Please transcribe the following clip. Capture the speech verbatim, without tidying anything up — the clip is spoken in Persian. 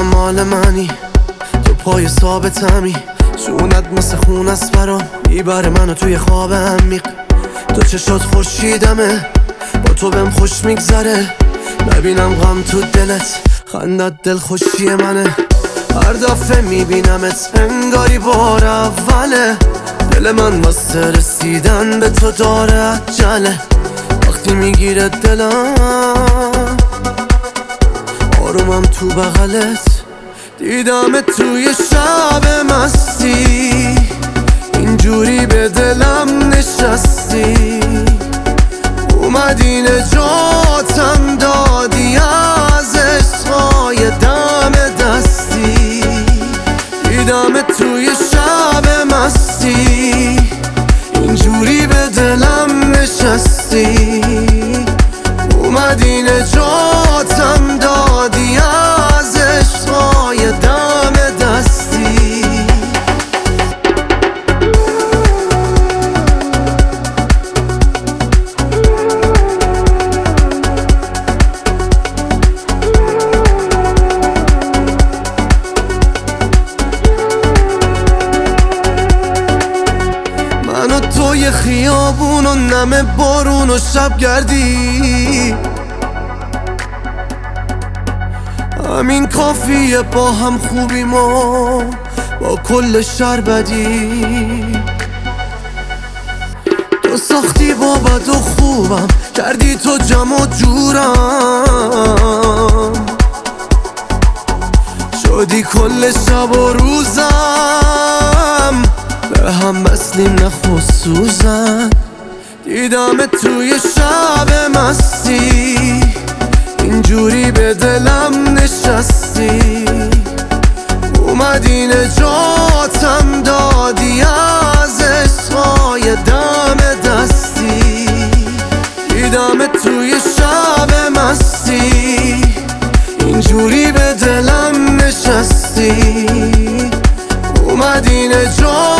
هم مال منی، تو پای ثابتمی، جونت مثل خون است برام، میبره منو توی خواب عمیق. تو چشات خورشیدمه، با تو بهم خوش میگذره، نبینم غم تو دلت، خندت دل خوشی منه. هر دفعه میبینمت انگاری بار اوله، دل من واسه رسیدن به تو داره عجله. وقتی میگیره دلم آرومم تو بغلت، دیدم توی شب مستی، اینجوری به دلم نشستی، اومدی نجاتم دادی از عشقای دم دستی. دیدم توی شب مستی، اینجوری به دلم نشستی، اومدی نجاتم دادی از عشقای دم دستی. من و توی خیابون و نم بارون و شب گردی، همین کافیه با هم خوبی ما با کل شر بدی. تو ساختی با بد و خوبم، کردی تو جمع و جورم، شدی کل شب و روزم، به هم مثلیم نه خصوصا. دیدم توی شب مستی، اینجوری به دلم نشستی، اومدی نجاتم دادی از عشقای دم دستی. دیدم توی شب مستی، اینجوری به دلم نشستی، اومدی نجاتم